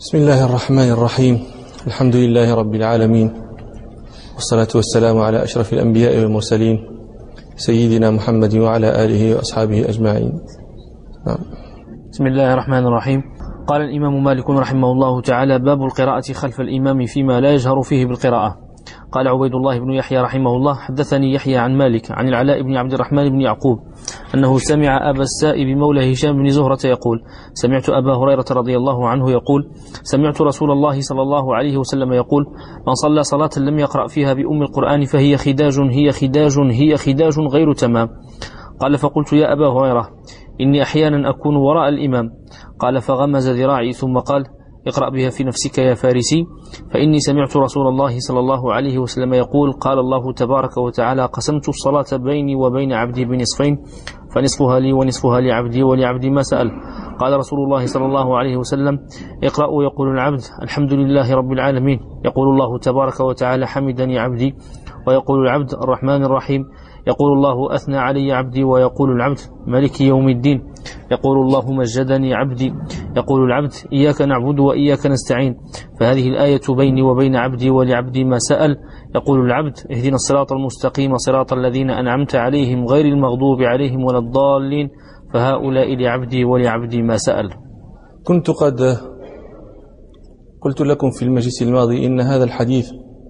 بسم الله الرحمن الرحيم. الحمد لله رب العالمين، والصلاة والسلام على أشرف الأنبياء والمرسلين سيدنا محمد وعلى آله وأصحابه أجمعين. بسم الله الرحمن الرحيم. قال الإمام مالك رحمه الله تعالى: باب القراءة خلف الإمام فيما لا يجهر فيه بالقراءة. قال عبيد الله بن يحيى رحمه الله: حدثني يحيى عن مالك عن العلاء بن عبد الرحمن بن يعقوب أنه سمع أبا السائب مولى هشام بن زهرة يقول: سمعت أبا هريرة رضي الله عنه يقول: سمعت رسول الله صلى الله عليه وسلم يقول: من صلى صلاة لم يقرأ فيها بأم القرآن فهي خداج غير تمام. قال: فقلت: يا أبا هريرة، إني أحيانا أكون وراء الإمام. قال: فغمز ذراعي ثم قال: اقرأ بها في نفسك يا فارسي، فإني سمعت رسول الله صلى الله عليه وسلم يقول: قال الله تبارك وتعالى: قسمت الصلاة بيني وبين عبدي بنصفين، فنصفها لي ونصفها لعبدي ولعبدي ما سأل. قال رسول الله صلى الله عليه وسلم: اقرأوا يقول العبد: الحمد لله رب العالمين. يقول الله تبارك وتعالى: حمدني عبدي. ويقول العبد: الرحمن الرحيم. يقول الله: أثنى علي عبدي. ويقول العبد: مالك يوم الدين. يقول الله: مجدني عبدي. يقول العبد: إياك نعبد وإياك نستعين. فهذه الآية بيني وبين عبدي ولعبدي ما سأل. يقول العبد: اهدنا الصراط المستقيم صراط الذين أنعمت عليهم غير المغضوب عليهم ولا الضالين. فهؤلاء لعبدي ولعبدي ما سأل. كنت قد قلت لكم في المجلس الماضي إن هذا الحديث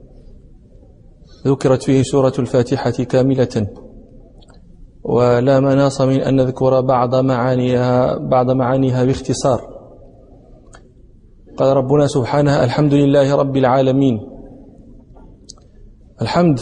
ذكرت فيه سورة الفاتحة كاملة، ولا مناص من أن نذكر بعض معانيها باختصار. قال ربنا سبحانه: الحمد لله رب العالمين. الحمد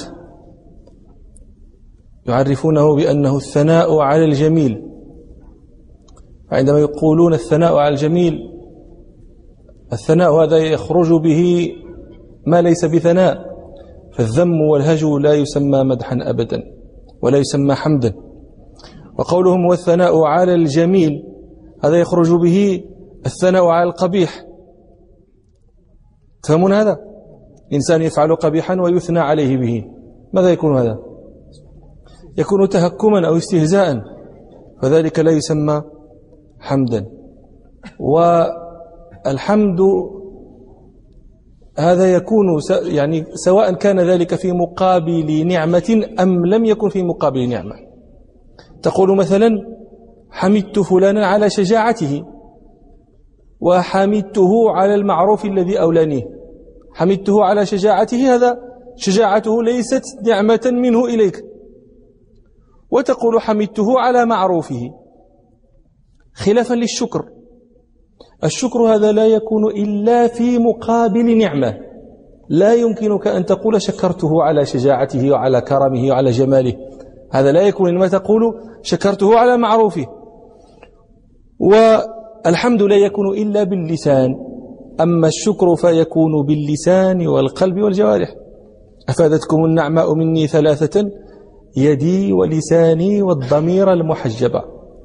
يعرفونه بأنه الثناء على الجميل، عندما يقولون الثناء على الجميل، الثناء هذا يخرج به ما ليس بثناء، فالذم والهجو لا يسمى مدحا أبدا ولا يسمى حمدا. وقولهم والثناء على الجميل هذا يخرج به الثناء على القبيح. تفهمون هذا؟ إنسان يفعل قبيحا ويثنى عليه به، ماذا يكون هذا؟ يكون تهكما أو استهزاء، فذلك لا يسمى حمدا. والحمد هذا يكون يعني سواء كان ذلك في مقابل نعمة أم لم يكن في مقابل نعمة. تقول مثلا: حمدت فلانا على شجاعته، وحمدته على المعروف الذي أولانيه. حمدته على شجاعته، هذا شجاعته ليست نعمة منه إليك. وتقول: حمدته على معروفه، خلافا للشكر. الشكر هذا لا يكون إلا في مقابل نعمة. لا يمكنك أن تقول شكرته على شجاعته وعلى كرمه وعلى جماله، هذا لا يكون. إنما تقول شكرته على معروفه. والحمد لا يكون إلا باللسان، أما الشكر فيكون باللسان والقلب والجوارح. أفادتكم النعماء مني ثلاثة: يدي ولساني والضمير المحجبة.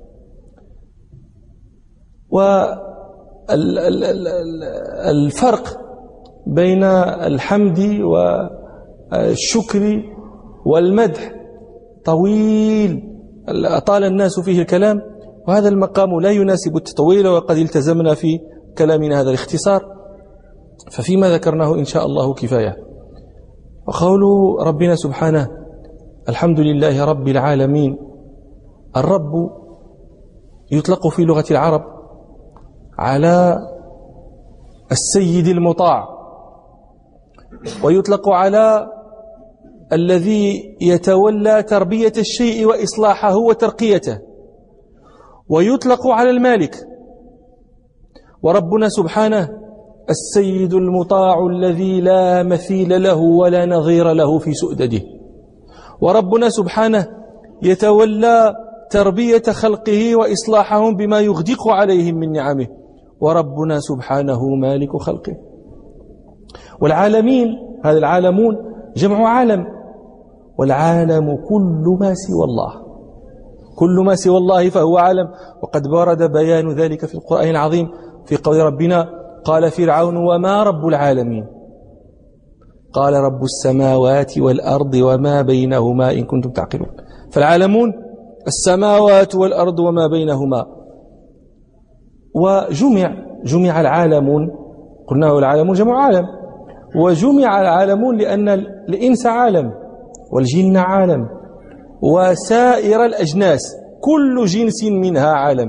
والفرق بين الحمد والشكر والمدح طويل، أطال الناس فيه الكلام، وهذا المقام لا يناسب التطويل، وقد التزمنا في كلامنا هذا الاختصار، ففيما ذكرناه إن شاء الله كفاية. وقول ربنا سبحانه: الحمد لله رب العالمين. الرب يطلق في لغة العرب على السيد المطاع، ويطلق على الذي يتولى تربية الشيء وإصلاحه وترقيته، ويطلق على المالك. وربنا سبحانه السيد المطاع الذي لا مثيل له ولا نظير له في سؤدده. وربنا سبحانه يتولى تربية خلقه وإصلاحهم بما يغدق عليهم من نعمه. وربنا سبحانه مالك خلقه. والعالمين، هذا العالمون جمع عالم، والعالم كل ما سوى الله، كل ما سوى الله فهو عالم. وقد ورد بيان ذلك في القرآن العظيم في قول ربنا: قال فرعون وما رب العالمين؟ قال: رب السماوات والأرض وما بينهما إن كنتم تعقلون. فالعالمون السماوات والأرض وما بينهما. وجمع العالمون قلنا العالم جمع عالم، وجمع العالمون لأن الإنس عالم والجن عالم وسائر الأجناس كل جنس منها عالم،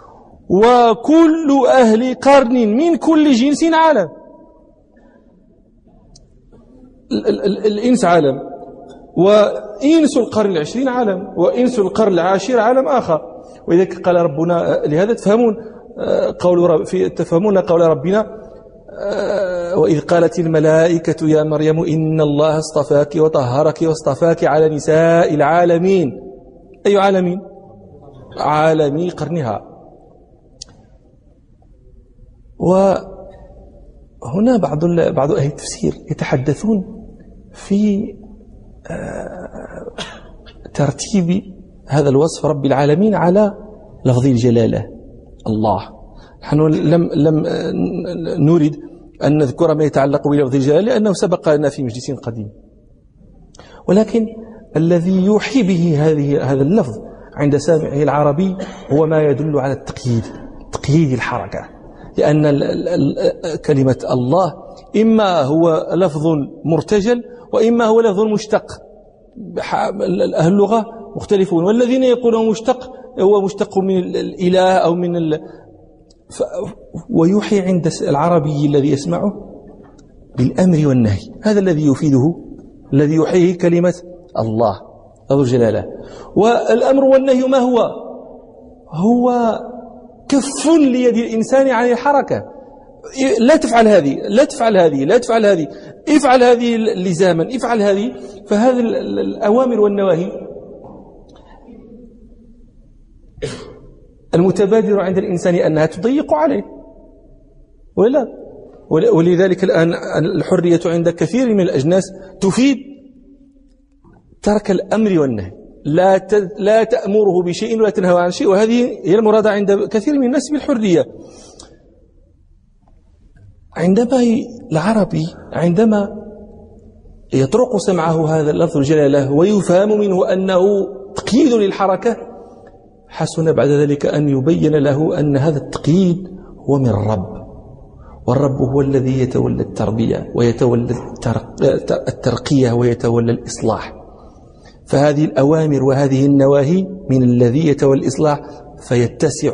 وكل أهل قرن من كل جنس عالم. الإنس عالم، وإنس القرن العشرين عالم، وإنس القرن العاشر عالم آخر. ولذلك قال ربنا، لهذا تفهمون قول ربنا وإذ قالت الملائكة يا مريم إن الله اصطفاك وطهرك واصطفاك على نساء العالمين. أي عالمين؟ عالمي قرنها. وهنا بعض أهل التفسير يتحدثون في ترتيب هذا الوصف رب العالمين على لفظ الجلالة الله. نحن لم نريد أن نذكر ما يتعلق بلفظ الجلالة لأنه سبق لنا في مجلس قديم، ولكن الذي يوحي به هذا اللفظ عند سامعه العربي هو ما يدل على تقييد الحركة، لأن كلمة الله إما هو لفظ مرتجل وإما هو لفظ مشتق. أهل اللغة مختلفون، والذين يقولون مشتق هو مشتق من الإله أو من ويوحي عند العربي الذي يسمعه بالأمر والنهي. هذا الذي يفيده، الذي يوحيه كلمة الله ذو الجلالة. والأمر والنهي ما هو؟ هو كف ليد الإنسان عن الحركة. لا تفعل هذه، لا تفعل هذه، لا تفعل هذه، افعل هذه لزاما، افعل هذه. فهذه الأوامر والنواهي المتبادر عند الإنسان أنها تضيق عليه، ولا؟ ولذلك الآن الحرية عند كثير من الأجناس تفيد ترك الأمر والنهي. لا تأمره بشيء ولا تنهى عن شيء، وهذه هي المرادة عند كثير من الناس بالحرية. عندما يطرق سمعه هذا اللفظ الجلالة ويفهم منه أنه تقييد للحركة، حسن بعد ذلك أن يبين له أن هذا التقييد هو من الرب، والرب هو الذي يتولى التربية ويتولى الترقية ويتولى الإصلاح. فهذه الأوامر وهذه النواهي من الذي يتولى الإصلاح، فيتسع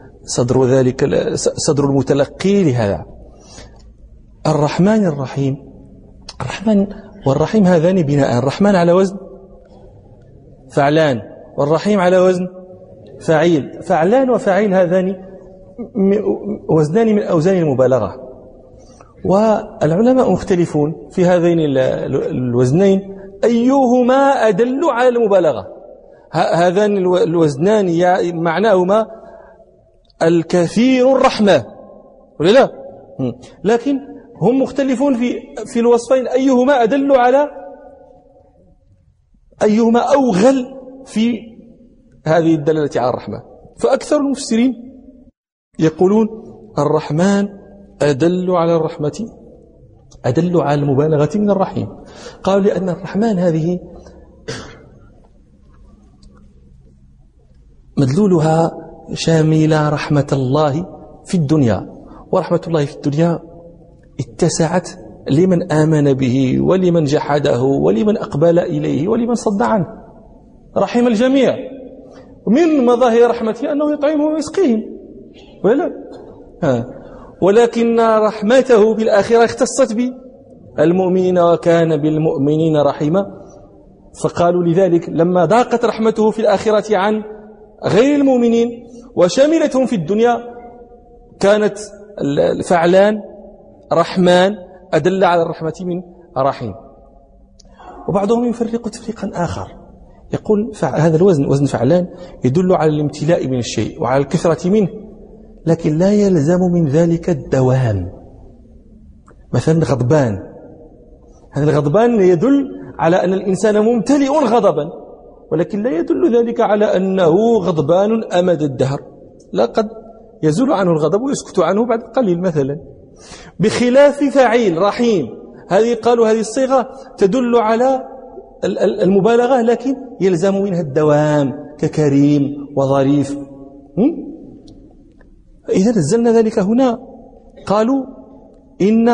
صدر المتلقي لهذا. الرحمن الرحيم، الرحمن والرحيم هذان بناء. الرحمن على وزن فعلان، والرحيم على وزن فعيل. فعلان وفعيل هذان وزنان من أوزان المبالغة، والعلماء مختلفون في هذين الوزنين أيهما أدل على المبالغة. هذان الوزنان معناهما الكثير الرحمة ولا لا؟ لكن هم مختلفون في الوصفين، أيهما أدل على، أيهما أوغل في هذه الدلالة على الرحمة. فأكثر المفسرين يقولون الرحمن أدل على الرحمة، أدل على المبالغة من الرحيم. قالوا لأن الرحمن هذه مدلولها شاملة رحمة الله في الدنيا، ورحمة الله في الدنيا اتسعت لمن آمن به ولمن جحده ولمن أقبل إليه ولمن صد عنه، رحم الجميع. ومن مظاهر رحمته أنه يطعمهم ويسقيهم، ولا؟ ولكن رحمته في الآخرة اختصت بالمؤمنين وكان بالمؤمنين رحيما. فقالوا لذلك لما ضاقت رحمته في الآخرة عن غير المؤمنين وشملتهم في الدنيا، كانت فعلان رحمن أدل على الرحمة من رحيم. وبعضهم يفرق تفريقا آخر، يقول هذا الوزن وزن فعلان يدل على الامتلاء من الشيء وعلى الكثرة منه، لكن لا يلزم من ذلك الدوام. مثلا غضبان، هذا الغضبان يدل على أن الإنسان ممتلئ غضبا، ولكن لا يدل ذلك على أنه غضبان أمد الدهر، لا، قد يزول عنه الغضب ويسكت عنه بعد قليل مثلا. بخلاف فعيل رحيم، هذه قالوا هذه الصيغة تدل على المبالغة، لكن يلزم منها الدوام ككريم وظريف. إذا نزلنا ذلك هنا قالوا إن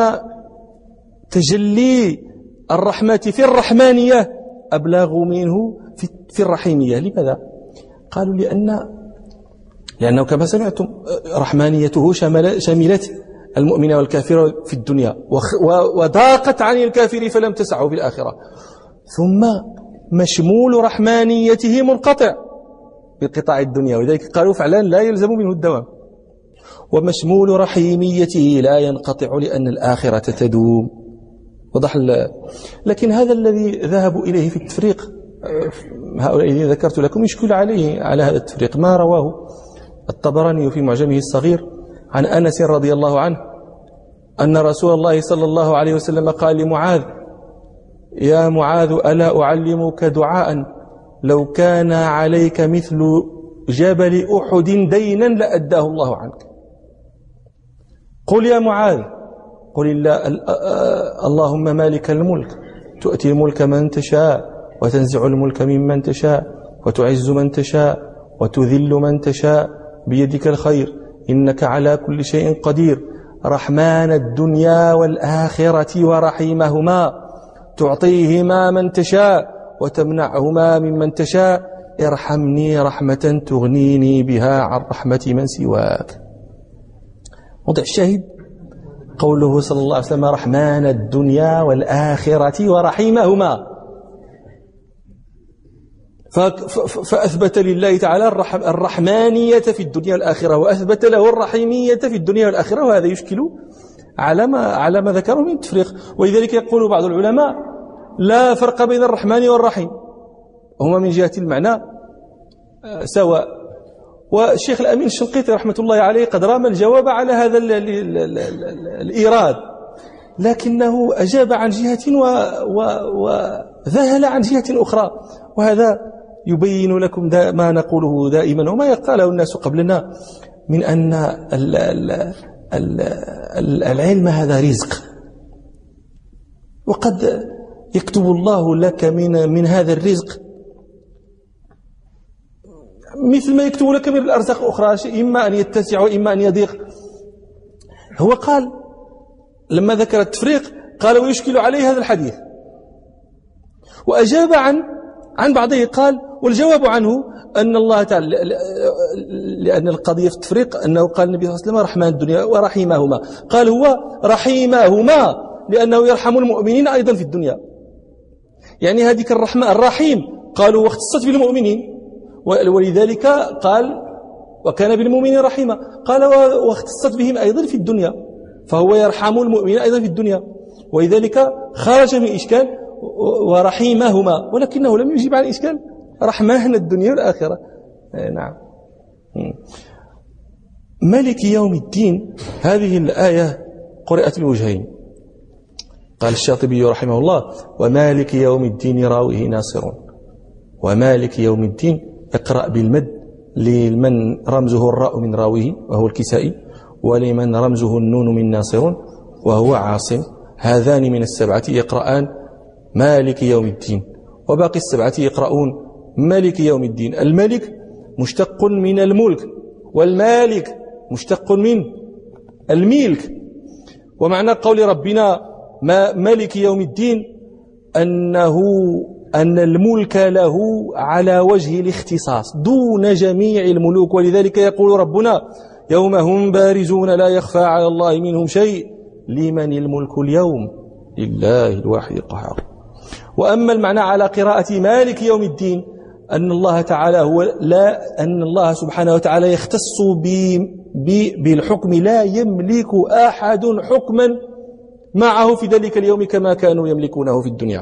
تجلي الرحمة في الرحمانية أبلغ منه في الرحيمية. لماذا؟ قالوا لأنه كما سمعتم رحمانيته شملت المؤمن والكافر في الدنيا، وضاقت عن الكافر فلم تسعه في الآخرة. ثم مشمول رحمانيته منقطع بقطاع الدنيا، ولذلك قالوا فعلا لا يلزم منه الدوام. ومشمول رحيميته لا ينقطع لأن الآخرة تدوم. وضح. لكن هذا الذي ذهبوا إليه في التفريق، هؤلاء الذين ذكرت لكم، يشكل على هذا التفريق ما رواه الطبراني في معجمه الصغير عن أنس رضي الله عنه أن رسول الله صلى الله عليه وسلم قال لمعاذ: يا معاذ ألا أعلمك دعاء لو كان عليك مثل جبل أحد دينا لأداه الله عنك. قل يا معاذ، قل اللهم مالك الملك تؤتي الملك من تشاء وتنزع الملك ممن تشاء وتعز من تشاء وتذل من تشاء بيدك الخير إنك على كل شيء قدير، رحمن الدنيا والآخرة ورحيمهما تعطيهما من تشاء وتمنعهما ممن تشاء، ارحمني رحمة تغنيني بها عن رحمة من سواك. موضع الشاهد قوله صلى الله عليه وسلم: رحمن الدنيا والآخرة ورحيمهما. فأثبت لله تعالى الرحمانية في الدنيا والآخرة، وأثبت له الرحيمية في الدنيا والآخرة، وهذا يشكل على ما ذكره من التفريق. ولذلك يقول بعض العلماء: لا فرق بين الرحمن والرحيم، هما من جهة المعنى سواء. والشيخ الأمين الشنقيطي رحمة الله عليه قد رام الجواب على هذا الإيراد، لكنه أجاب عن جهة وذهل عن جهة أخرى، وهذا يبين لكم ما نقوله دائما وما يقاله الناس قبلنا من أن العلم هذا رزق، وقد يكتب الله لك من هذا الرزق مثل ما يكتب لك من الأرزاق الأخرى، إما أن يتسع وإما أن يضيق. هو قال لما ذكر التفريق قال: ويشكل عليه هذا الحديث. وأجاب عن بعضه قال: والجواب عنه أن الله تعالى، لأن القضية في التفريق أنه قال النبي صلى الله عليه وسلم: رحمن الدنيا ورحيمهما، قال هو رحيمهما لأنه يرحم المؤمنين أيضا في الدنيا. يعني هذيك الرحمة الرحيم قالوا واختصت بالمؤمنين، ولذلك قال: وكان بالمؤمنين رحيما، قال واختصت بهم أيضا في الدنيا، فهو يرحم المؤمنين أيضا في الدنيا، ولذلك خرج من إشكال ورحيمهما، ولكنه لم يجيب عن إشكال رحمن الدنيا والآخرة. نعم. مالك يوم الدين، هذه الآية قرأت الوجهين. قال الشاطبي رحمه الله: ومالك يوم الدين راويه ناصر. ومالك يوم الدين اقرأ بالمد لمن رمزه الراء من راويه وهو الكسائي، ولمن رمزه النون من ناصر وهو عاصم. هذان من السبعة يقرآن مالك يوم الدين، وباقي السبعة يقرؤون مالك يوم الدين. الملك مشتق من الملك، والمالك مشتق من الملك. ومعنى قول ربنا مالك يوم الدين أن الملك له على وجه الاختصاص دون جميع الملوك، ولذلك يقول ربنا: يوم هم بارزون لا يخفى على الله منهم شيء لمن الملك اليوم لله الواحد القهار. وأما المعنى على قراءة مالك يوم الدين أن الله تعالى أن الله سبحانه وتعالى يختص بالحكم، لا يملك أحد حكما معه في ذلك اليوم كما كانوا يملكونه في الدنيا.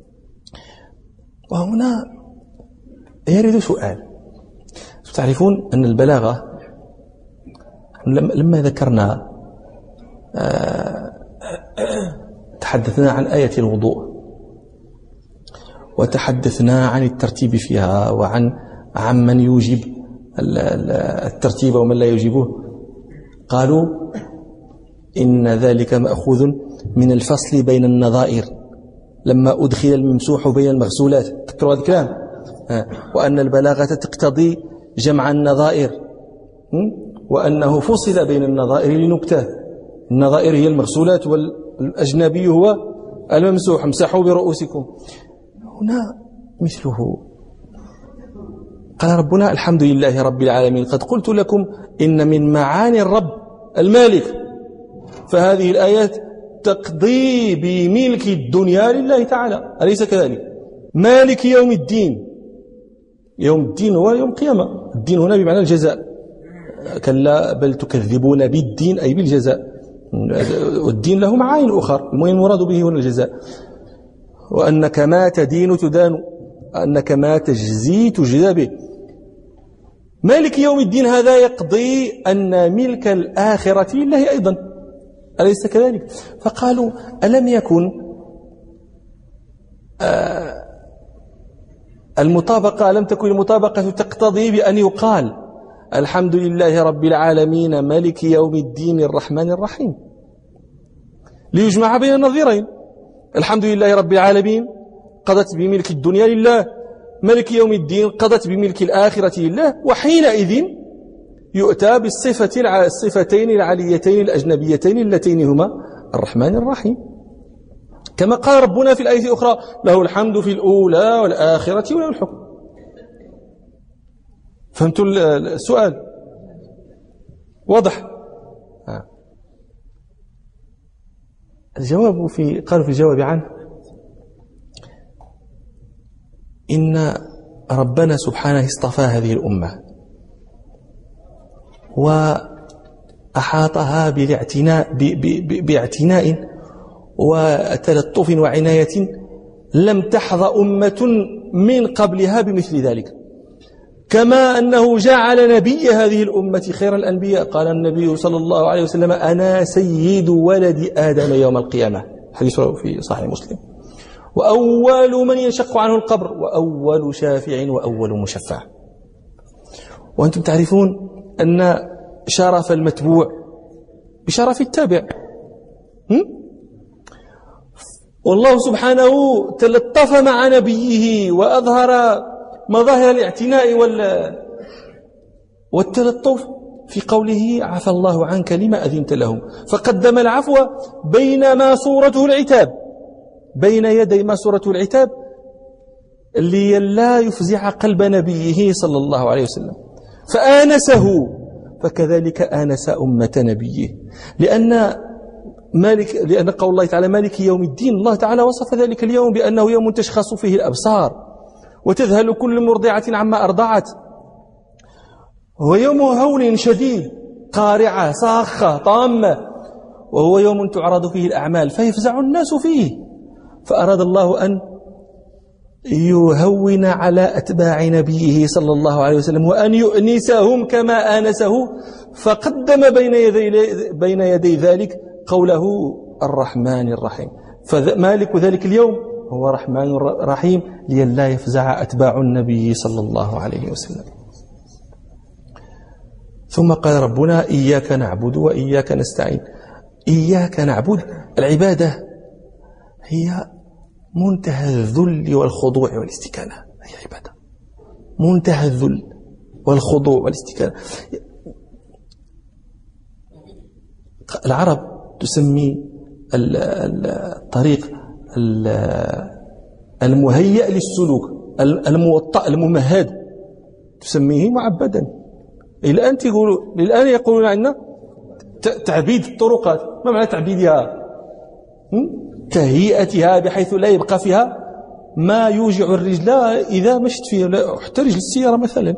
وهنا يرد سؤال. تعرفون أن البلاغة لما ذكرنا تحدثنا عن آية الوضوء، وتحدثنا عن الترتيب فيها وعن من يوجب الترتيب ومن لا يوجبه. قالوا إن ذلك مأخوذ من الفصل بين النظائر لما أدخل الممسوح بين المغسولات. تذكروا هذا الكلام؟ وأن البلاغة تقتضي جمع النظائر، وأنه فصل بين النظائر لنكته، النظائر هي المغسولات والأجنبي هو الممسوح. امسحوا برؤوسكم. هنا مثله قال ربنا الحمد لله رب العالمين قد قلت لكم إن من معاني الرب المالك. فهذه الآيات تقضي بملك الدنيا لله تعالى، أليس كذلك؟ مالك يوم الدين. يوم الدين هو يوم القيامة. الدين هنا بمعنى الجزاء. كلا بل تكذبون بالدين أي بالجزاء. والدين له معاني أخرى، المراد به هنا الجزاء. وأنك ما تدين تدان، أنك ما تجزي تجزى به. مالك يوم الدين هذا يقضي أن ملك الآخرة لله أيضا، أليس كذلك؟ فقالوا ألم يكن المطابقة، ألم تكن المطابقة تقتضي بأن يقال الحمد لله رب العالمين مالك يوم الدين الرحمن الرحيم، ليجمع بين النظيرين. الحمد لله رب العالمين قضت بملك الدنيا لله، ملك يوم الدين قضت بملك الآخرة لله. وحينئذ يؤتى بالصفتين العليتين الأجنبيتين اللتين هما الرحمن الرحيم، كما قال ربنا في الآية الأخرى له الحمد في الأولى والآخرة وله الحكم. فهمتوا السؤال؟ واضح؟ الجواب قالوا في الجواب عنه إن ربنا سبحانه اصطفى هذه الأمة وأحاطها باعتناء وتلطف وعناية لم تحظى أمة من قبلها بمثل ذلك. كما أنه جعل نبي هذه الأمة خير الأنبياء. قال النبي صلى الله عليه وسلم أنا سيد ولد آدم يوم القيامة، حديث في صحيح مسلم. وأول من ينشق عنه القبر، وأول شافع وأول مشفع. وأنتم تعرفون أن شرف المتبوع بشرف التابع. والله سبحانه تلطف مع نبيه وأظهر مظاهر الاعتناء والتلطف في قوله عفى الله عنك لما أذنت لهم، فقدم العفو بينما صورته العتاب، بين يدي ما صورته العتاب لئلا يفزع قلب نبيه صلى الله عليه وسلم، فآنسه. فكذلك آنس أمة نبيه، لأن قول الله تعالى مالك يوم الدين، الله تعالى وصف ذلك اليوم بأنه يوم تشخص فيه الأبصار وتذهل كل مرضعة عما أرضعت. هو يوم هول شديد، قارعة صاخة طامة، وهو يوم تعرض فيه الأعمال فيفزع الناس فيه. فأراد الله أن يهون على أتباع نبيه صلى الله عليه وسلم وأن يؤنسهم كما آنسه، فقدم بين يدي ذلك قوله الرحمن الرحيم. فمالك ذلك اليوم هو رحمن رحيم لئلا يفزع أتباع النبي صلى الله عليه وسلم. ثم قال ربنا إياك نعبد وإياك نستعين. إياك نعبد، العبادة هي منتهى الذل والخضوع والاستكانة، هي عبادة منتهى الذل والخضوع والاستكانة. العرب تسمي الطريق المهيأ للسلوك الموطأ الممهد تسميه معبدا. الآن يقولون عندنا تعبيد الطرقات. ما معنى تعبيدها؟ تهيئتها بحيث لا يبقى فيها ما يوجع الرجل إذا مشت فيها، حتى رجل السيارة مثلا.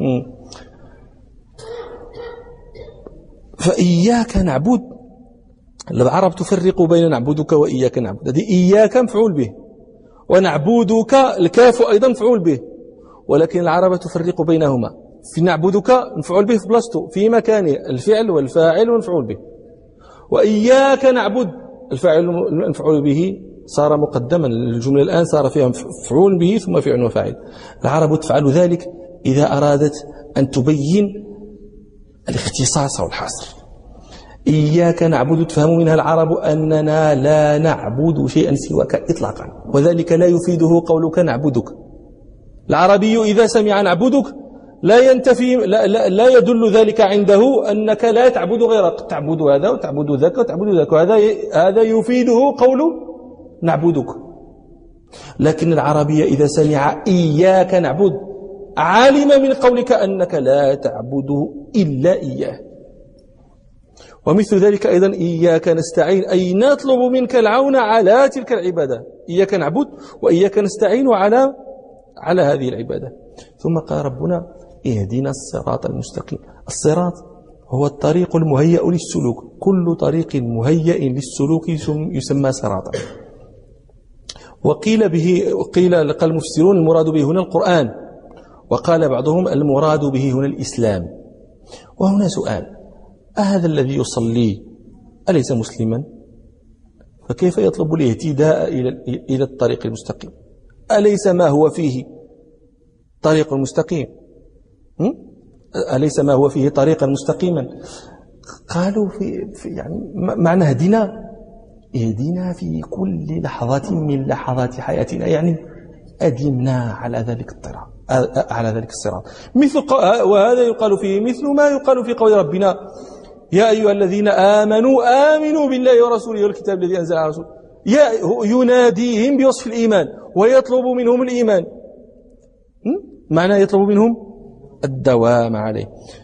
فإياك نعبد، العرب تفرق بين نعبدك وإياك نعبد. هذه إياك مفعول به، ونعبدك الكاف أيضا مفعول به، ولكن العرب تفرق بينهما. في نعبدك مفعول به في بلاصتو في مكانه الفعل والفاعل والمفعول به، وإياك نعبد الفاعل المفعول به صار مقدما، الجملة الآن صار فيها مفعول به ثم فعل وفاعل. العرب تفعل ذلك إذا أرادت أن تبين الاختصاص والحصر. إياك نعبد تفهم منها العرب أننا لا نعبد شيئا سواك إطلاقا، وذلك لا يفيده قولك نعبدك. العربي إذا سمع نعبدك لا ينتفي لا يدل ذلك عنده أنك لا تعبد غيره، تعبد هذا وتعبد ذاك وتعبد ذاك، هذا يفيده قول نعبدك. لكن العربية إذا سمع إياك نعبد علم من قولك أنك لا تعبد إلا إياه. ومثل ذلك أيضا إياك نستعين، أي نطلب منك العون على تلك العبادة. إياك نعبد وإياك نستعين على هذه العبادة. ثم قال ربنا اهدنا الصراط المستقيم. الصراط هو الطريق المهيأ للسلوك، كل طريق مهيأ للسلوك يسمى صراطا. قال المفسرون المراد به هنا القرآن، وقال بعضهم المراد به هنا الإسلام. وهنا سؤال: أهذا الذي يصلي أليس مسلما؟ فكيف يطلب الاهتداء إلى الطريق المستقيم؟ أليس ما هو فيه طريق مستقيم؟ أليس ما هو فيه طريقا مستقيما؟ قالوا في يعني معنى اهدنا في كل لحظة من لحظات حياتنا، يعني أدمنا على ذلك الصراط. وهذا يقال فيه مثل ما يقال في قول ربنا: يا أيها الذين آمنوا بالله ورسوله والكتاب الذي أنزل على رسوله. يناديهم بوصف الإيمان ويطلب منهم الإيمان. معنى يطلب منهم الدوام عليه.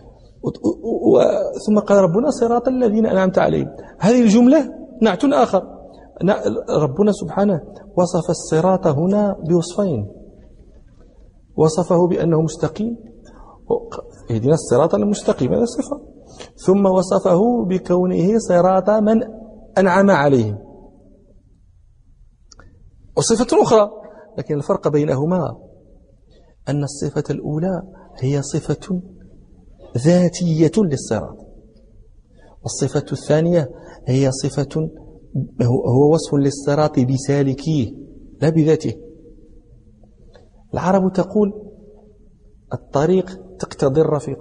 ثم قال ربنا صراط الذين أنعمت عليهم. هذه الجملة نعت آخر. ربنا سبحانه وصف الصراط هنا بوصفين: وصفه بأنه مستقيم، اهدنا الصراط المستقيم، هذا صفة، ثم وصفه بكونه صراط من أنعم عليهم، وصفة أخرى. لكن الفرق بينهما أن الصفة الأولى هي صفة ذاتية للصراط، والصفة الثانية هي صفة هو وصف للصراط بسالكيه لا بذاته. العرب تقول: الطريق تقتضي الرفيق،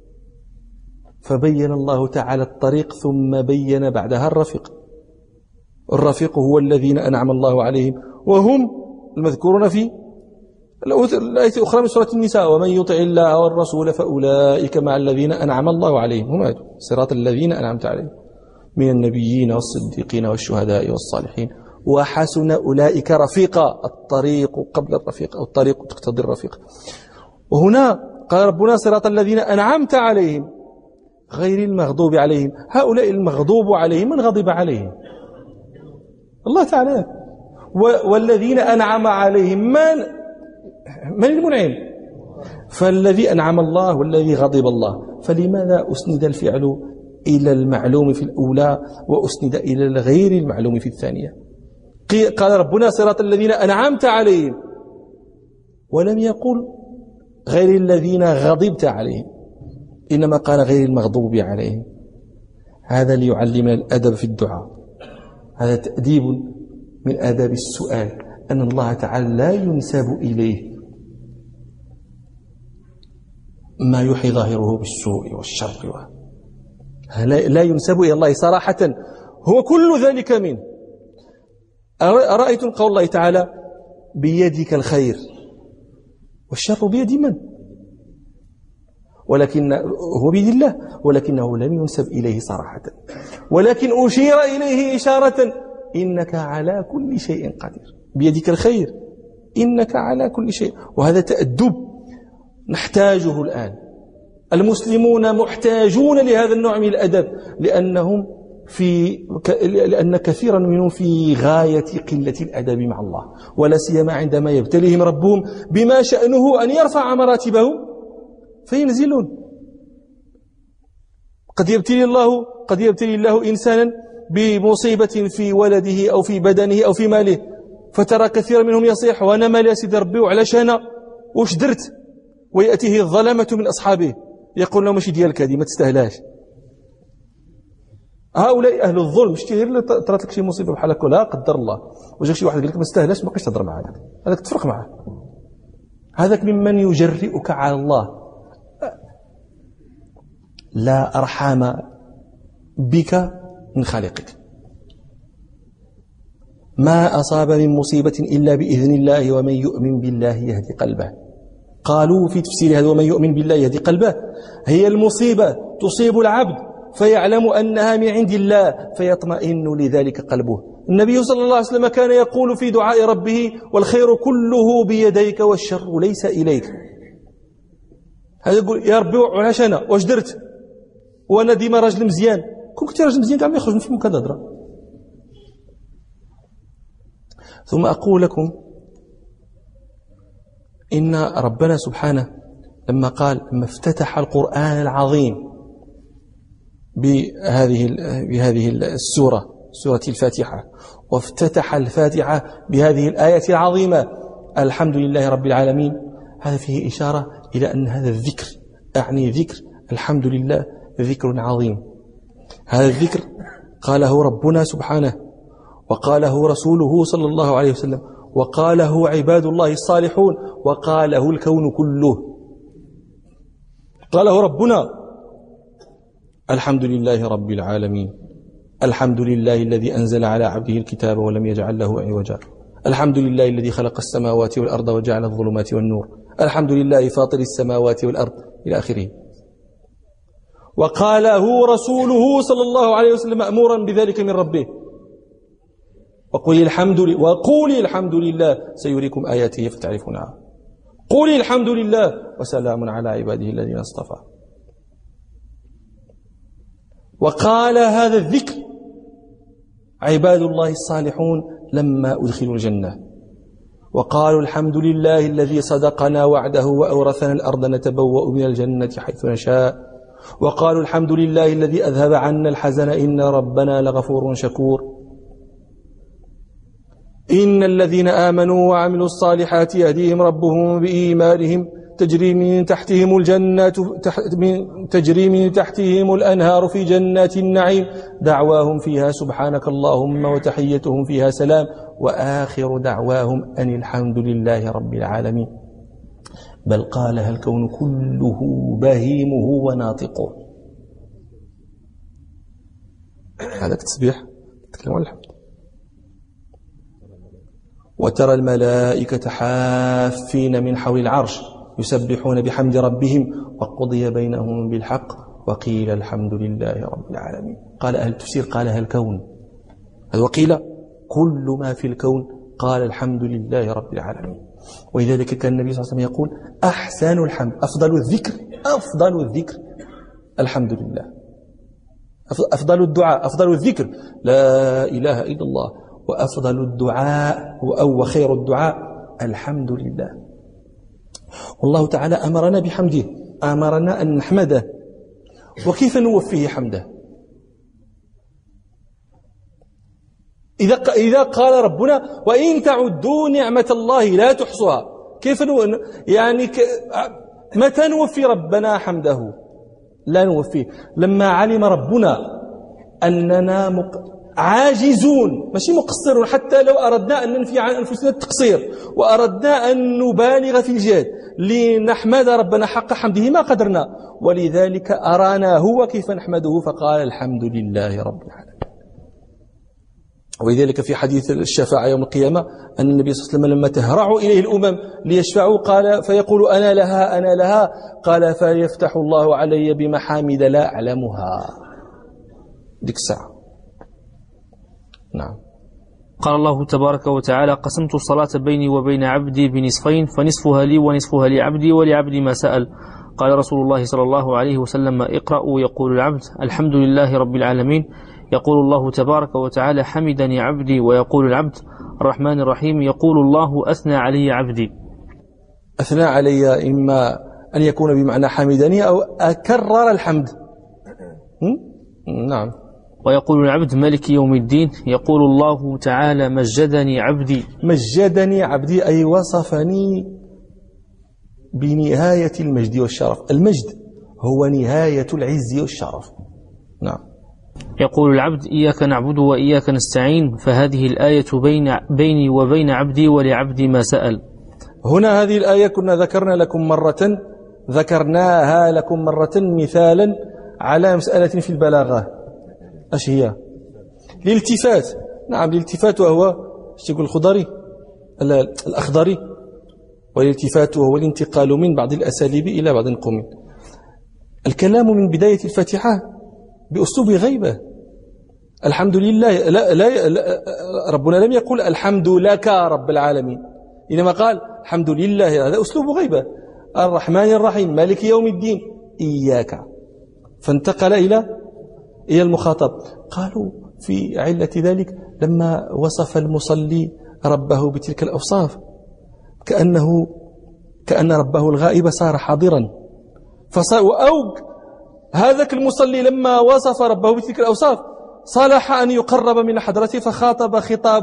فبين الله تعالى الطريق ثم بين بعدها الرفيق. الرفيق هو الذين أنعم الله عليهم، وهم المذكورون في الآية الأخرى من سورة النساء: ومن يطع الله والرسول فأولئك مع الذين أنعم الله عليهم. هم هذول صراط الذين أنعمت عليهم من النبيين والصديقين والشهداء والصالحين وحسن أولئك رفيقا. الطريق قبل الرفيق، أو الطريق تقتضي الرفيق. وهنا قال ربنا صراط الذين أنعمت عليهم غير المغضوب عليهم. هؤلاء المغضوب عليهم من غضب عليهم؟ الله تعالى. والذين أنعم عليهم من المنعم؟ فالذي أنعم الله والذي غضب الله. فلماذا أسند الفعل إلى المعلوم في الأولى وأسند إلى الغير المعلوم في الثانية؟ قال ربنا صراط الذين أنعمت عليهم، ولم يقل غير الذين غضبت عليهم، إنما قال غير المغضوب عليهم. هذا ليعلمنا الأدب في الدعاء. هذا تأديب من آداب السؤال، أن الله تعالى لا ينسب إليه ما يحي ظاهره بالسوء والشر، لا ينسب إلى الله صراحة، هو كل ذلك منه. أرأيتم قول الله تعالى: بيدك الخير، والشر بيد من؟ ولكن هو بيد الله، ولكنه لم ينسب إليه صراحة، ولكن أشير إليه إشارة: إنك على كل شيء قدير، بيدك الخير، إنك على كل شيء. وهذا تأدب نحتاجه الآن. المسلمون محتاجون لهذا النوع من الأدب، لأن كثيرا منهم في غاية قلة الأدب مع الله، ولا سيما عندما يبتليهم ربهم بما شأنه أن يرفع مراتبهم فينزلون. قد يبتلي الله إنسانا بمصيبة في ولده أو في بدنه أو في ماله، فترى كثيرا منهم يصيح: وأنا مالي يا سيدي ربي وعلاش أنا وش درت؟ ويأتيه الظلمة من أصحابه يقول لهم: ماشي ديالك هذه، ما تستاهلاش. هؤلاء أهل الظلم. شتي غير طرات لك شي مصيبة بحال هكا لا قدر الله، وجاك شي واحد يقول لك ما تستاهلاش، ما بقيتش تهضر معاه، هذاك تفرق معاه. هذاك ممن يجرئك على الله. لا أرحم بك من خالقك. ما أصاب من مصيبة إلا بإذن الله، ومن يؤمن بالله يهدي قلبه. قالوا في تفسير هذا ومن يؤمن بالله يهدي قلبه، هي المصيبة تصيب العبد فيعلم أنها من عند الله فيطمئن لذلك قلبه. النبي صلى الله عليه وسلم كان يقول في دعاء ربه: والخير كله بيديك والشر ليس إليك. هذا يقول: يا ربي وعلاش أنا واش درت وأنا ديما راجل مزيان؟ كون كنت راجل مزيان كاع ما يخرج من فمك هذا الهضرة. ثم أقول لكم إن ربنا سبحانه لما افتتح القرآن العظيم بهذه السورة، سورة الفاتحة، وافتتح الفاتحة بهذه الآية العظيمة الحمد لله رب العالمين، هذا فيه إشارة إلى أن هذا الذكر، أعني ذكر الحمد لله، ذكر عظيم. هذا الذكر قاله ربنا سبحانه، وقاله رسوله صلى الله عليه وسلم، وقاله عباد الله الصالحون، وقاله الكون كله. قاله ربنا: الحمد لله رب العالمين، الحمد لله الذي أنزل على عبده الكتاب ولم يجعل له عوجا، الحمد لله الذي خلق السماوات والأرض وجعل الظلمات والنور، الحمد لله فاطر السماوات والأرض إلى آخره. وقاله رسوله صلى الله عليه وسلم مأمورا بذلك من ربه: وقولي الحمد لله سيريكم آياته فتعرفونها، قولي الحمد لله وسلام على عباده الذين اصطفى. وقال هذا الذكر عباد الله الصالحون لما أدخلوا الجنة، وقالوا: الحمد لله الذي صدقنا وعده وأورثنا الأرض نتبوأ من الجنة حيث نشاء. وقالوا: الحمد لله الذي أذهب عنا الحزن إن ربنا لغفور شكور. إن الذين آمنوا وعملوا الصالحات يهديهم ربهم بإيمانهم تجري من تحتهم الأنهار في جنات النعيم دعواهم فيها سبحانك اللهم وتحيتهم فيها سلام وآخر دعواهم أن الحمد لله رب العالمين. بل قالها الكون كله بهيمه وناطقه. هذا التسبيح تتكلم عن الحمد. وترى الملائكة حافين من حول العرش يسبحون بحمد ربهم وقضي بينهم بالحق وقيل الحمد لله رب العالمين. قال أهل التفسير قالها الكون، وقيل كل ما في الكون قال الحمد لله رب العالمين. ولذلك كان النبي صلى الله عليه وسلم يقول: أحسن الحمد، أفضل الذكر الحمد لله، أفضل الدعاء، أفضل الذكر لا إله إلا الله، وأفضل الدعاء أو خير الدعاء الحمد لله. والله تعالى أمرنا بحمده، أمرنا أن نحمده. وكيف نوفيه حمده؟ إذا قال ربنا: وإن تعدوا نعمة الله لا تحصوها، كيف متى نوفي ربنا حمده؟ لا نوفيه. لما علم ربنا أننا عاجزون، ماشي مقصرون، حتى لو أردنا أن ننفي عن أنفسنا التقصير وأردنا أن نبالغ في الجهد لنحمد ربنا حق حمده ما قدرنا، ولذلك أرانا هو كيف نحمده فقال الحمد لله رب العالمين. ولذلك في حديث الشفاعة يوم القيامة أن النبي صلى الله عليه وسلم لما تهرع إليه الأمم ليشفعوا قال فيقول أنا لها قال فيفتح الله علي بمحامد لا أعلمها. ديك الساعة. نعم. قال الله تبارك وتعالى: قسمت الصلاة بيني وبين عبدي بنصفين فنصفها لي ونصفها لعبدي ولعبدي ما سأل. قال رسول الله صلى الله عليه وسلم: اقرأوا يقول العبد الحمد لله رب العالمين، يقول الله تبارك وتعالى حمدني عبدي، ويقول العبد الرحمن الرحيم، يقول الله أثنى علي عبدي. أثنى علي إما أن يكون بمعنى حمدني أو أكرر الحمد. نعم. ويقول العبد ملك يوم الدين، يقول الله تعالى مجدني عبدي. مجدني عبدي أي وصفني بنهاية المجد والشرف. المجد هو نهاية العز والشرف. نعم. يقول العبد إياك نعبد وإياك نستعين، فهذه الآية بيني وبين عبدي ولعبدي ما سأل. هنا هذه الآية ذكرناها لكم مرة مثالا على مسألة في البلاغة. اش هي؟ الالتفات. نعم الالتفات، وهو ايش يقول الخضري الأخضري والالتفات وهو الانتقال من بعض الأساليب إلى بعض القوم. الكلام من بداية الفاتحة بأسلوب غيبة. الحمد لله، لا ربنا لم يقل الحمد لك رب العالمين، إنما قال الحمد لله. هذا أسلوب غيبة. الرحمن الرحيم مالك يوم الدين إياك، فانتقل إلى المخاطب. قالوا في علة ذلك لما وصف المصلي ربه بتلك الأوصاف كأن ربه الغائب صار حاضرا، أو هذاك المصلي لما وصف ربه بتلك الأوصاف صالح أن يقرب من حضرته فخاطب خطاب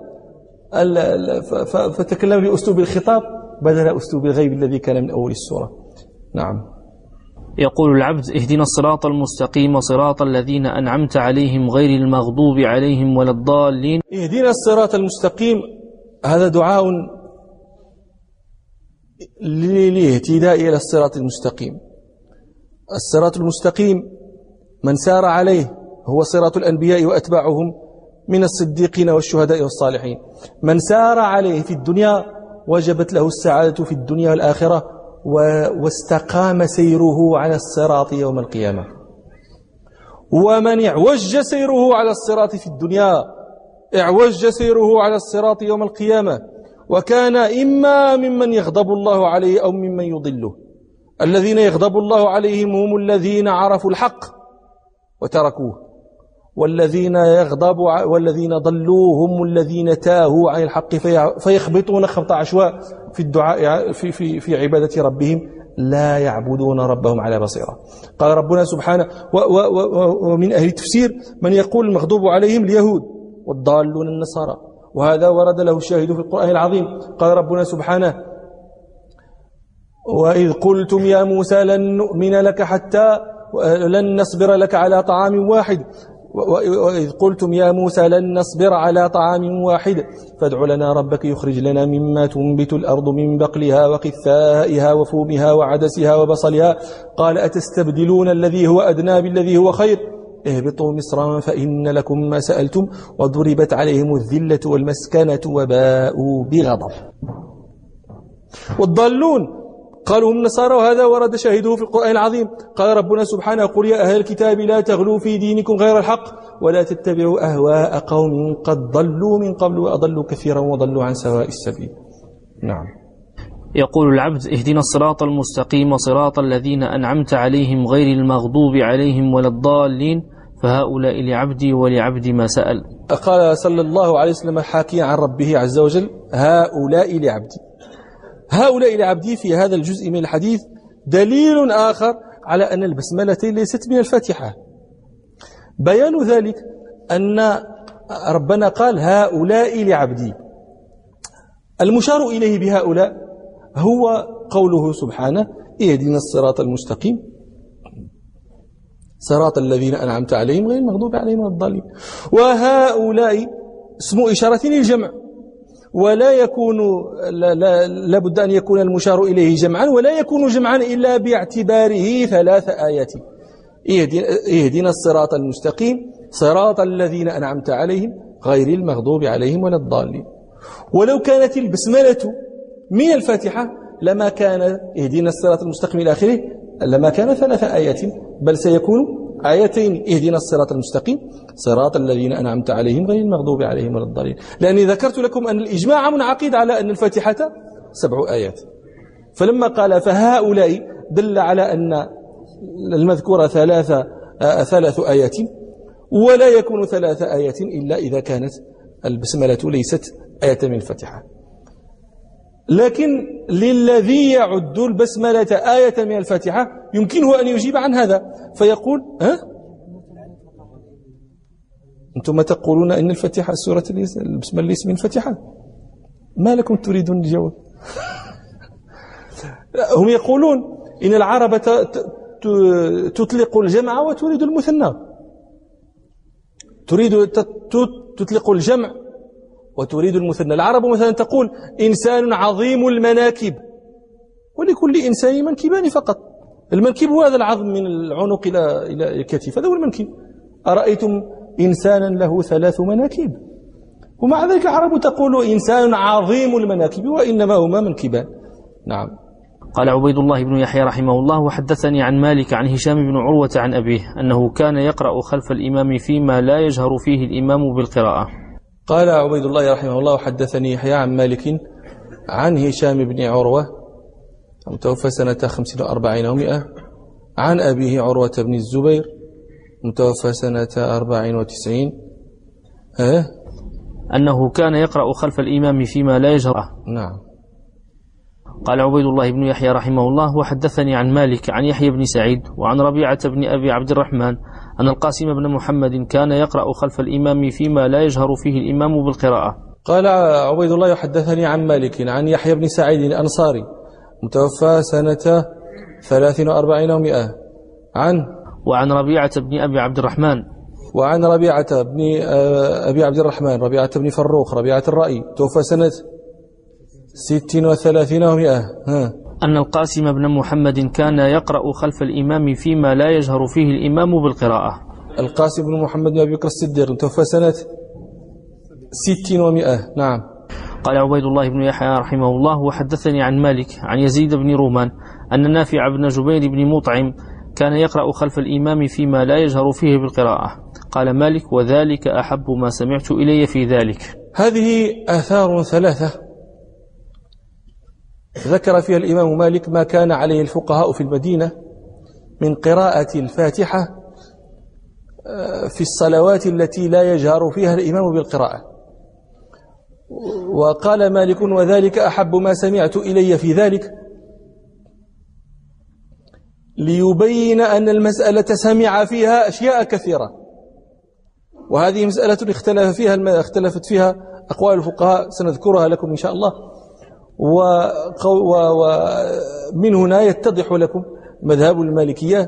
فتكلم بأسلوب الخطاب بدل أسلوب الغيب الذي كان من أول السورة. نعم. يقول العبد: اهدنا الصراط المستقيم صراط الذين أنعمت عليهم غير المغضوب عليهم ولا الضالين. اهدنا الصراط المستقيم، هذا دعاء للاهتداء إلى الصراط المستقيم. الصراط المستقيم من سار عليه هو صراط الأنبياء وأتباعهم من الصديقين والشهداء والصالحين. من سار عليه في الدنيا وجبت له السعادة في الدنيا والآخرة، واستقام سيره على الصراط يوم القيامة. ومن اعوج سيره على الصراط في الدنيا اعوج سيره على الصراط يوم القيامة، وكان إما ممن يغضب الله عليه أو ممن يضله. الذين يغضب الله عليهم هم الذين عرفوا الحق وتركوه، والذين ضلوا هم الذين تاهوا عن الحق فيخبطون خبط عشواء في الدعاء في عبادة ربهم، لا يعبدون ربهم على بصيرة. قال ربنا سبحانه: ومن أهل التفسير من يقول المغضوب عليهم اليهود والضالون النصارى، وهذا ورد له الشاهد في القرآن العظيم. قال ربنا سبحانه: وإذ قلتم يا موسى لن نؤمن لك حتى لن نصبر لك على طعام واحد وإذ قلتم يا موسى لن نصبر على طعام واحد فادع لنا ربك يخرج لنا مما تنبت الأرض من بقلها وقثائها وفومها وعدسها وبصلها قال أتستبدلون الذي هو أدنى بالذي هو خير اهبطوا مصرا فإن لكم ما سألتم وضربت عليهم الذلة والمسكنة وباءوا بغضب. والضالون قالوا هم النصارى، وهذا ورد شاهده في القرآن العظيم. قال ربنا سبحانه: قل يا أهل الكتاب لا تغلوا في دينكم غير الحق ولا تتبعوا أهواء قوم قد ضلوا من قبل وأضلوا كثيرا وضلوا عن سواء السبيل. نعم. يقول العبد: اهدنا الصراط المستقيم صراط الذين أنعمت عليهم غير المغضوب عليهم ولا الضالين فهؤلاء لعبدي ولعبدي ما سأل. قال صلى الله عليه وسلم حاكيا عن ربه عز وجل: هؤلاء لعبدي. هؤلاء لعبدي في هذا الجزء من الحديث دليل آخر على أن البسملة ليست من الفاتحة. بيان ذلك أن ربنا قال: هؤلاء لعبدي. المشار إليه بهؤلاء هو قوله سبحانه: اهدنا الصراط المستقيم صراط الذين أنعمت عليهم غير المغضوب عليهم ولا الضالين. وهؤلاء اسم إشارة للجمع، ولا يكون لابد أن يكون المشار إليه جمعا، ولا يكون جمعا إلا باعتباره 3 آيات: اهدنا الصراط المستقيم صراط الذين أنعمت عليهم غير المغضوب عليهم ولا الضالين. ولو كانت البسملة من الفاتحة لما كان اهدنا الصراط المستقيم إلى آخره، لما كان 3 آيات، بل سيكون آيتين: اهدنا الصراط المستقيم صراط الذين أنعمت عليهم غير المغضوب عليهم ولا الضالين. لأني ذكرت لكم أن الإجماع منعقد على أن الفاتحة 7 آيات، فلما قال فهؤلاء دل على أن المذكورة 3 آيات، ولا يكون 3 آيات إلا إذا كانت البسملة ليست آية من الفاتحة. لكن للذي يعد البسملة آية من الفاتحة يمكنه أن يجيب عن هذا فيقول: أنتم تقولون إن الفاتحة سورة البسملة ليس من الفاتحة، ما لكم تريدون الجواب؟ هم يقولون إن العرب تطلق الجمع وتريد المثنى، تطلق الجمع وتريد المثنى. العرب مثلا تقول إنسان عظيم المناكب، ولكل إنسان منكبان فقط. المنكب هو هذا العظم من العنق إلى الكتف، هذا هو المنكب. أرأيتم إنسانا له 3 مناكب؟ ومع ذلك العرب تقول إنسان عظيم المناكب، وإنما هما منكبان. نعم. قال عبيد الله بن يحيى رحمه الله وحدثني عن مالك عن هشام بن عروة عن أبيه أنه كان يقرأ خلف الإمام فيما لا يجهر فيه الإمام بالقراءة. قال عبيد الله رحمه الله وحدثني يحيى عن مالك عن هشام بن عروة متوفى سنة 45 و100 عن أبيه عروة بن الزبير متوفى سنة 94 أنه كان يقرأ خلف الإمام فيما لا يجهر. نعم. قال عبيد الله بن يحيى رحمه الله وحدثني عن مالك عن يحيى بن سعيد وعن ربيعة بن أبي عبد الرحمن أن القاسم بن محمد كان يقرأ خلف الإمام فيما لا يجهر فيه الإمام بالقراءة. قال عبيد الله يحدثني عن مالك عن يحيى بن سعيد الأنصاري متوفى سنة 43 و100 وعن ربيعة بن أبي عبد الرحمن وعن ربيعة بن أبي عبد الرحمن ربيعة بن فروخ ربيعة الرأي توفى سنة 36 و100 أن القاسم بن محمد كان يقرأ خلف الإمام فيما لا يجهر فيه الإمام بالقراءة. القاسم بن محمد بن أبي بكر الصديق توفى سنة 60 و100. نعم. قال عبيد الله بن يحيى رحمه الله وحدثني عن مالك عن يزيد بن رومان أن نافع بن جبير بن مطعم كان يقرأ خلف الإمام فيما لا يجهر فيه بالقراءة. قال مالك وذلك أحب ما سمعت إلي في ذلك. هذه آثار ثلاثة ذكر فيها الإمام مالك ما كان عليه الفقهاء في المدينة من قراءة الفاتحة في الصلوات التي لا يجهر فيها الإمام بالقراءة. وقال مالك وذلك أحب ما سمعت إلي في ذلك ليبين أن المسألة سمع فيها أشياء كثيرة، وهذه مسألة اختلفت فيها أقوال الفقهاء سنذكرها لكم إن شاء الله. ومن هنا يتضح لكم مذهب المالكية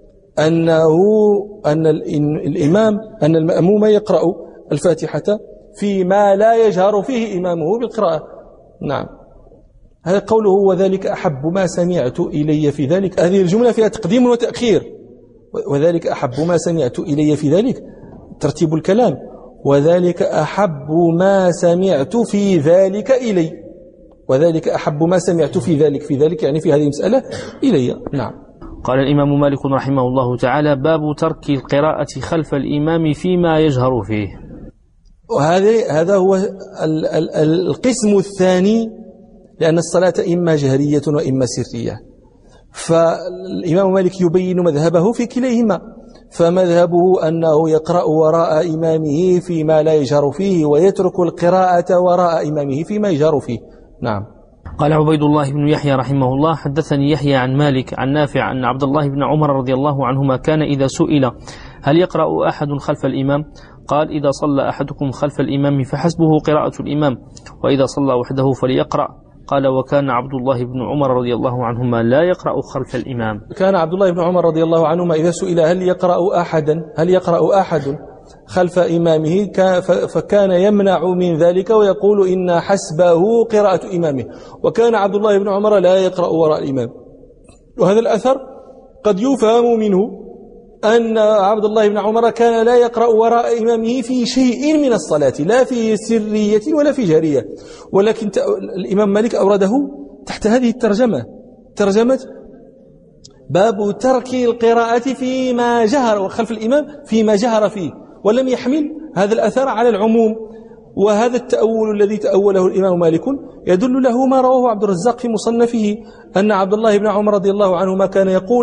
أن المأموم يقرأ الفاتحة فيما لا يجهر فيه إمامه بالقراءة. نعم. هذا قوله وذلك أحب ما سمعت إلي في ذلك، هذه الجملة فيها تقديم وتأخير. وذلك أحب ما سمعت إلي في ذلك ترتيب الكلام، وذلك أحب ما سمعت في ذلك إلي، وذلك أحب ما سمعت في ذلك يعني في هذه المسألة إلي. نعم. قال الإمام مالك رحمه الله تعالى باب ترك القراءة خلف الإمام فيما يجهر فيه. وهذا هو القسم الثاني، لأن الصلاة إما جهرية وإما سرية، فالإمام مالك يبين مذهبه في كليهما. فمذهبه أنه يقرأ وراء إمامه فيما لا يجهر فيه، ويترك القراءة وراء إمامه فيما يجهر فيه. نعم. قال عبيد الله بن يحيى رحمه الله حدثني يحيى عن مالك عن نافع أن عبد الله بن عمر رضي الله عنهما كان إذا سئل هل يقرأ أحد خلف الإمام قال إذا صلى أحدكم خلف الإمام فحسبه قراءة الإمام، وإذا صلى وحده فليقرأ. قال وكان عبد الله بن عمر رضي الله عنهما لا يقرأ خلف الإمام. كان عبد الله بن عمر رضي الله عنهما إذا سئل هل يقرأ أحد خلف إمامه فكان يمنع من ذلك ويقول إن حسبه قراءة إمامه، وكان عبد الله بن عمر لا يقرأ وراء الإمام. وهذا الأثر قد يفهم منه أن عبد الله بن عمر كان لا يقرأ وراء إمامه في شيء من الصلاة، لا في سرية ولا في جهرية. ولكن الإمام مالك أورده تحت هذه ترجمة باب ترك القراءة فيما جهر خلف الإمام فيما جهر فيه، ولم يحمل هذا الأثر على العموم. وهذا التأول الذي تأوله الإمام مالك يدل له ما رواه عبد الرزاق في مصنفه أن عبد الله بن عمر رضي الله عنهما كان يقول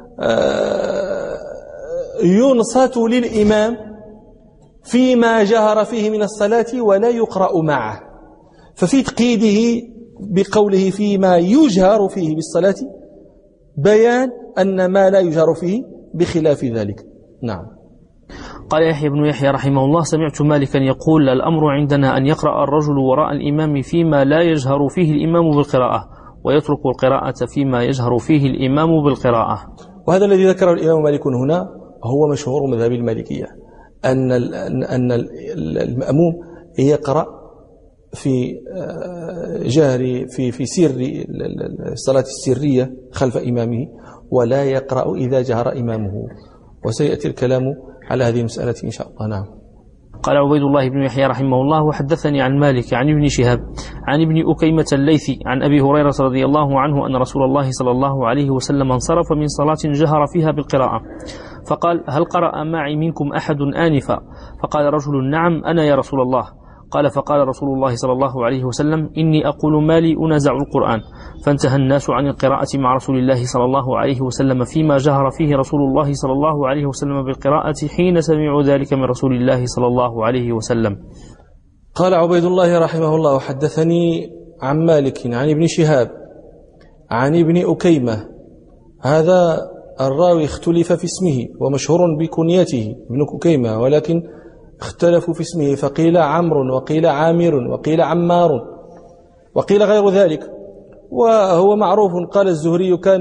ينصت للإمام فيما جهر فيه من الصلاة ولا يقرأ معه، ففي تقييده بقوله فيما يجهر فيه بالصلاة بيان أن ما لا يجهر فيه بخلاف ذلك. نعم. قال يحيى بن يحيى رحمه الله سمعت مالكا يقول الأمر عندنا أن يقرأ الرجل وراء الإمام فيما لا يجهر فيه الإمام بالقراءة، ويترك القراءة فيما يجهر فيه الإمام بالقراءة. وهذا الذي ذكره الإمام مالك هنا هو مشهور مذهب المالكية، أن المأموم يقرأ في جهر في سر الصلاة السرية خلف إمامه، ولا يقرأ إذا جهر إمامه. وسيأتي الكلام على هذه المسألة إن شاء الله. نعم. قال عبيد الله بن يحيى رحمه الله وحدثني عن مالك عن ابن شهاب عن ابن أكيمة الليثي عن أبي هريرة رضي الله عنه أن رسول الله صلى الله عليه وسلم انصرف من صلاة جهر فيها بالقراءة فقال هل قرأ معي منكم أحد آنفا؟ فقال رجل نعم أنا يا رسول الله. قال فقال رسول الله صلى الله عليه وسلم إني أقول ما لي أنازع القرآن. فانتهى الناس عن القراءة مع رسول الله صلى الله عليه وسلم فيما جهر فيه رسول الله صلى الله عليه وسلم بالقراءة حين سمعوا ذلك من رسول الله صلى الله عليه وسلم. قال عبيد الله رحمه الله حدثني عن مالك عن ابن شهاب عن ابن أكيمة. هذا الراوي اختلف في اسمه ومشهور بكنيته ابن أكيمة، ولكن اختلفوا في اسمه، فقيل عمرو وقيل عامر وقيل عمار وقيل غير ذلك. وهو معروف، قال الزهري كان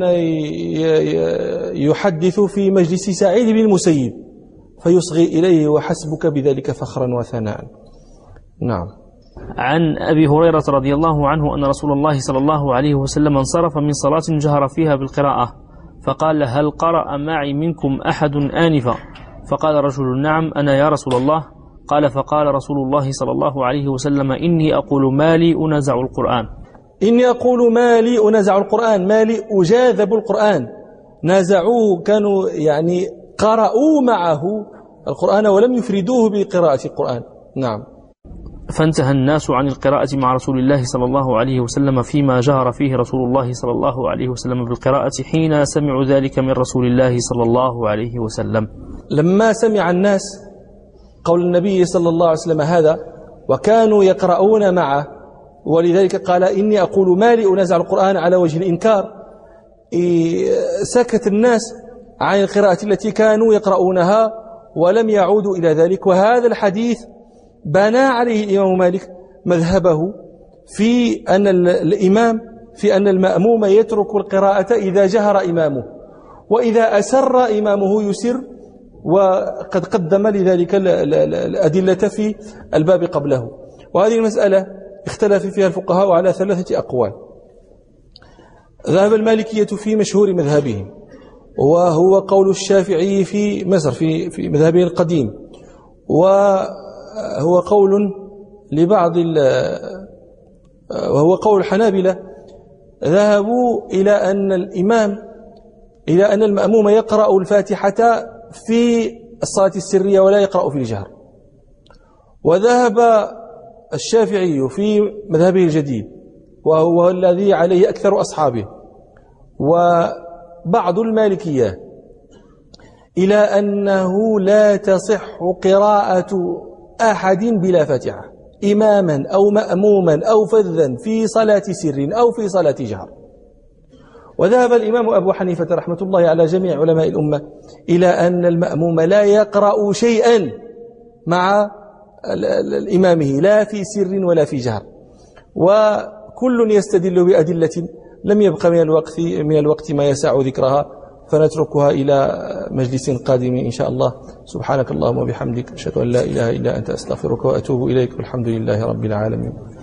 يحدث في مجلس سعيد بن المسيب فيصغي إليه وحسبك بذلك فخرا وثناء. نعم. عن أبي هريرة رضي الله عنه أن رسول الله صلى الله عليه وسلم انصرف من صلاة جهر فيها بالقراءة فقال هل قرأ معي منكم أحد آنفا؟ فقال رجل نعم أنا يا رسول الله. قال فقال رسول الله صلى الله عليه وسلم إني أقول ما لي أنازع القرآن. إني أقول ما لي أنازع القرآن، ما لي أجاذب القرآن. نازعوه، كانوا يعني قرأوا معه القرآن ولم يفردوه بقراءة القرآن. نعم. فانتهى الناس عن القراءة مع رسول الله صلى الله عليه وسلم فيما جهر فيه رسول الله صلى الله عليه وسلم بالقراءة حين سمعوا ذلك من رسول الله صلى الله عليه وسلم. لما سمع الناس قول النبي صلى الله عليه وسلم هذا وكانوا يقرؤون معه، ولذلك قال إني أقول ما لي أنازع القرآن على وجه الإنكار، سكت الناس عن القراءة التي كانوا يقرؤونها ولم يعودوا إلى ذلك. وهذا الحديث بنى عليه الإمام مالك مذهبه في أن المأموم يترك القراءة إذا جهر إمامه، وإذا أسر إمامه يسر، وقد قدم لذلك الأدلة في الباب قبله. وهذه المسألة اختلف فيها الفقهاء على 3 أقوال. ذهب المالكية في مشهور مذهبهم، وهو قول الشافعي في مصر في مذهبه القديم، وهو قول وهو قول الحنابلة. ذهبوا إلى أن المأموم يقرأ الفاتحة في الصلاة السرية ولا يقرأ في الجهر. وذهب الشافعي في مذهبه الجديد، وهو الذي عليه أكثر أصحابه وبعض المالكية، إلى أنه لا تصح قراءة أحد بلا فاتحة، إماما أو مأموما أو فذا، في صلاة سر أو في صلاة جهر. وذهب الإمام أبو حنيفة رحمة الله على جميع علماء الأمة إلى أن المأموم لا يقرأ شيئا مع الإمامه، لا في سر ولا في جهر. وكل يستدل بأدلة لم يبق من الوقت ما يسع ذكرها، فنتركها إلى مجلس قادم إن شاء الله. سبحانك اللهم وبحمدك، أشهد أن لا إله إلا أنت، أستغفرك وأتوب إليك، والحمد لله رب العالمين.